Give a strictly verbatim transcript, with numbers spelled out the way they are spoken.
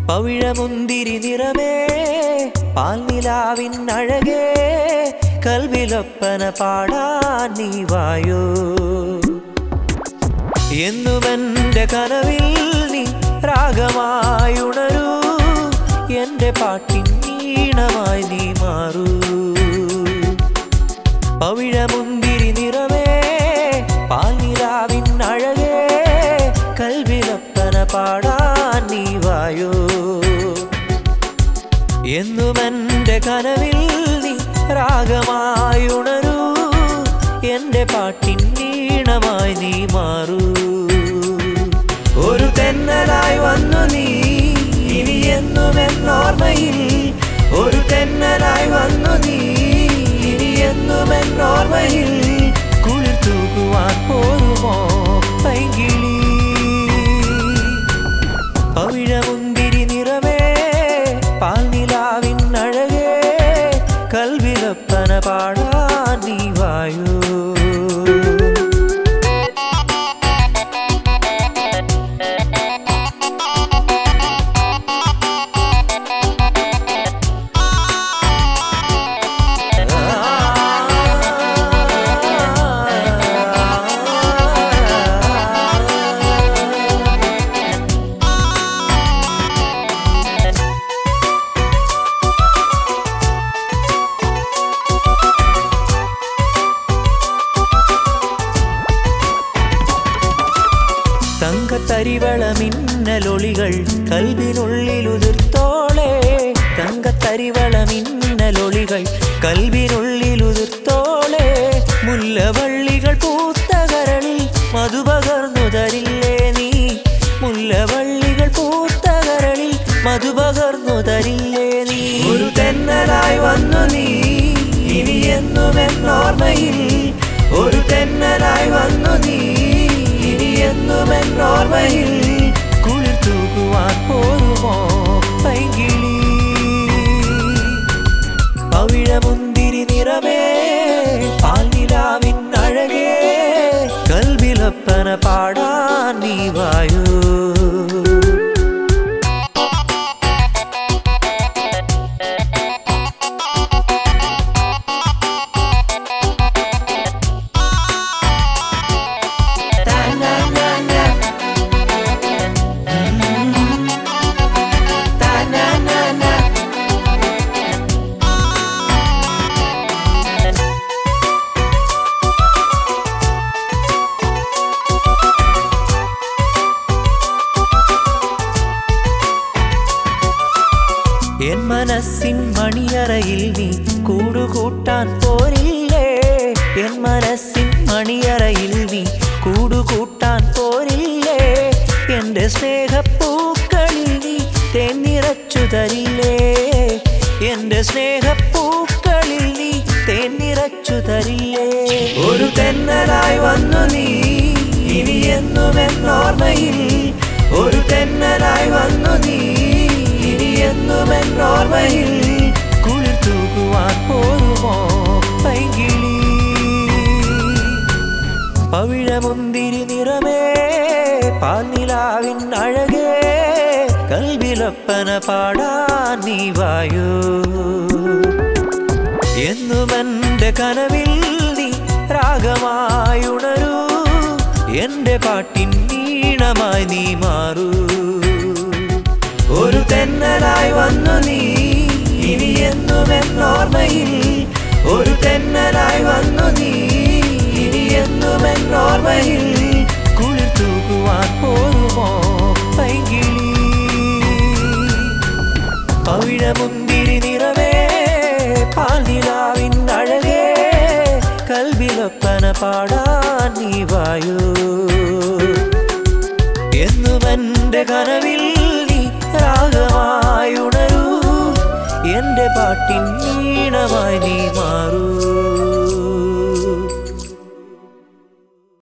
പവിഴമുന്തിരി നിറമേ പാൽനിലാവിൻ അഴകേ കൽവിലൊപ്പന പാടാൻ നീ വായോ എന്നുമെന്റെ കനവിൽ നീ രാഗമായുണരൂ എന്റെ പാട്ടിൻ ഈണമായി നീ മാറൂ പവിഴമുന്തിരി നിറമേ പാൽനിലാവിൻ അഴകേ കൽവിലൊപ്പന പാടാൻ നീ വായോ എന്നുമെന്റെ കനവിൽ നീ രാഗമായുണരൂ എന്റെ പാട്ടിൻ ഈണമായി നീ മാറൂ ഒരു തെന്നലായി വന്നു നീ ഇനി എന്നുമെന്നോർമ്മയിൽ ഒരു തെന്നലായി വന്നു നീ ഇനി എന്നുമെന്നോർമ്മയിൽ കുളിർ തൂകുവാൻ പോരുമോ പൈങ്കിളി പവിഴമുന്തിരി നിറമേ പാൽനിലാവിൻ അഴകേ കൽവിലൊപ്പന പാടാൻ നീ വായോ തങ്കത്തരിവള മിന്നലൊളികൾ കൽവിനുള്ളിലുതിർത്തോളെ തങ്കത്തരിവള മിന്നലൊളികൾ കൽവിനുള്ളിലുതിർത്തോളെ മുല്ലവള്ളികൾ പൂത്ത കരളിൽ മധുപകർന്നു തരില്ലേ നീ മുല്ലവള്ളികൾ പൂത്ത കരളിൽ മധുപകർന്നു തരില്ലേ നീ ഒരു തെന്നലായി വന്നു നീ ഇനി എന്നുമെന്നോർമ്മയിൽ ഒരു തെന്നലായി വന്നു നീ എന്നുമെന്നോർമ്മയിൽ കുളിർ തൂകുവാൻ പോരുമോ പൈങ്കിളി പവിഴമുന്തിരി നിറമേ പാൽനിലാവിൻ അഴകേ കൽവിലൊപ്പന പാടാൻ നീ വായോ എൻ മനസ്സിൻ മണിയറയിൽ നീ കൂടുകൂട്ടാൻ പോരില്ലേ എൻ മനസ്സിൻ മണിയറയിൽ നീ കൂടുകൂട്ടാൻ പോരില്ലേ എന്റെ സ്നേഹപ്പൂക്കളിൽ നീ തേന്നിറച്ചു തരില്ലേ എന്റെ സ്നേഹപ്പൂക്കളിൽ നീ തേന്നിറച്ചു തരില്ലേ ഒരു തെന്നലായി വന്നു നീ ഇനി എന്നുമെന്നോർമ്മയിൽ ഒരു തെന്നലായി വന്നു നീ എന്നുമെന്നോർമ്മയിൽ കുളിർ തൂകുവാൻ പോരുമോ പൈങ്കിളി പവിഴമുന്തിരി നിറമേ പാൽനിലാവിൻ അഴകേ കൽവിലൊപ്പന പാടാൻ നീ വായോ എന്നുമെന്റെ കനവിൽ നീ രാഗമായുണരൂ എന്റെ പാട്ടിൻ ഈണമായി നീ മാറൂ ഒരു തെന്നലായി വന്നു നീ ഇനി എന്നുമെന്നോർമ്മയിൽ ഒരു തെന്നലായി വന്നു നീ ഇനി എന്നുമെന്നോർമ്മയിൽ കുളിർ തൂകുവാൻ പോരുമോ പൈങ്കിളി പവിഴമുന്തിരി നിറമേ പാൽനിലാവിൻ അഴകേ കൽവിലൊപ്പന പാടാൻ നീ വായോ എന്നുമെന്റെ കനവിൽ രാഗമായുണരൂ എന്റെ പാട്ടിൻ ഈണമായി നീ മാറൂ.